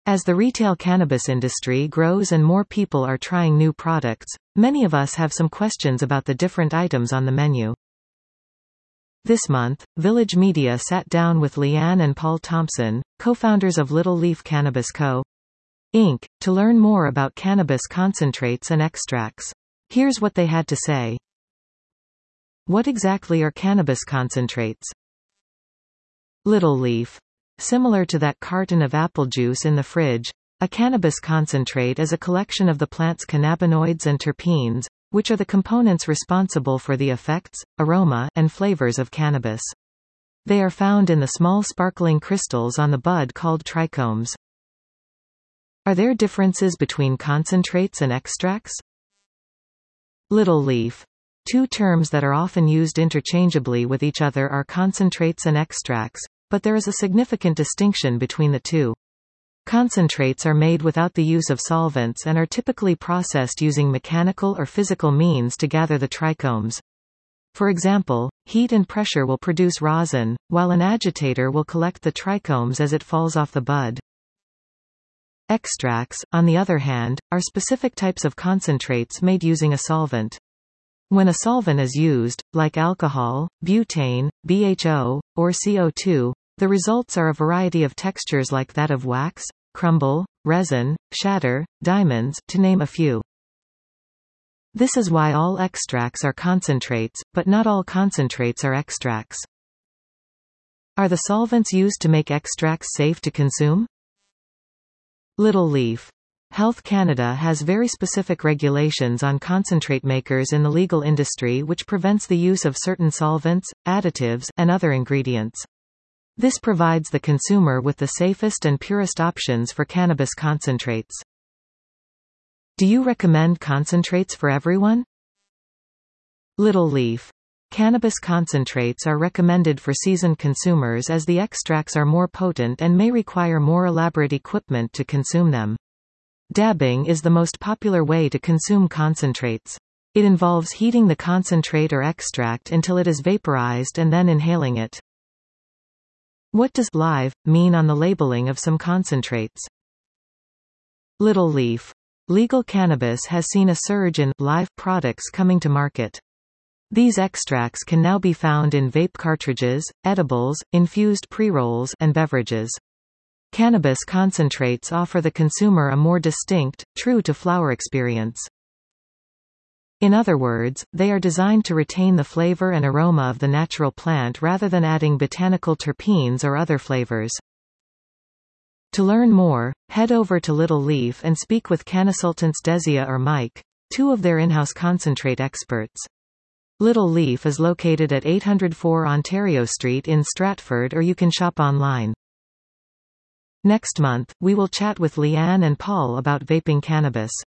As the retail cannabis industry grows and more people are trying new products, many of us have some questions about the different items on the menu. This month, Village Media sat down with Leanne and Paul Thompson, co-founders of Little Leaf Cannabis Co. Inc., to learn more about cannabis concentrates and extracts. Here's what they had to say. What exactly are cannabis concentrates? Little Leaf. Similar to that carton of apple juice in the fridge, a cannabis concentrate is a collection of the plant's cannabinoids and terpenes, which are the components responsible for the effects, aroma, and flavors of cannabis. They are found in the small sparkling crystals on the bud called trichomes. Are there differences between concentrates and extracts? Little Leaf. Two terms that are often used interchangeably with each other are concentrates and extracts, but there is a significant distinction between the two. Concentrates are made without the use of solvents and are typically processed using mechanical or physical means to gather the trichomes. For example, heat and pressure will produce rosin, while an agitator will collect the trichomes as it falls off the bud. Extracts, on the other hand, are specific types of concentrates made using a solvent. When a solvent is used, like alcohol, butane, BHO, or CO2, the results are a variety of textures like that of wax, crumble, resin, shatter, diamonds, to name a few. This is why all extracts are concentrates, but not all concentrates are extracts. Are the solvents used to make extracts safe to consume? Little Leaf. Health Canada has very specific regulations on concentrate makers in the legal industry which prevents the use of certain solvents, additives, and other ingredients. This provides the consumer with the safest and purest options for cannabis concentrates. Do you recommend concentrates for everyone? Little Leaf. Cannabis concentrates are recommended for seasoned consumers as the extracts are more potent and may require more elaborate equipment to consume them. Dabbing is the most popular way to consume concentrates. It involves heating the concentrate or extract until it is vaporized and then inhaling it. What does live mean on the labeling of some concentrates? Little Leaf. Legal cannabis has seen a surge in live products coming to market. These extracts can now be found in vape cartridges, edibles, infused pre-rolls, and beverages. Cannabis concentrates offer the consumer a more distinct, true-to-flower experience. In other words, they are designed to retain the flavor and aroma of the natural plant rather than adding botanical terpenes or other flavors. To learn more, head over to Little Leaf and speak with Cannasultants Desia or Mike, two of their in-house concentrate experts. Little Leaf is located at 804 Ontario Street in Stratford, or you can shop online. Next month, we will chat with Leanne and Paul about vaping cannabis.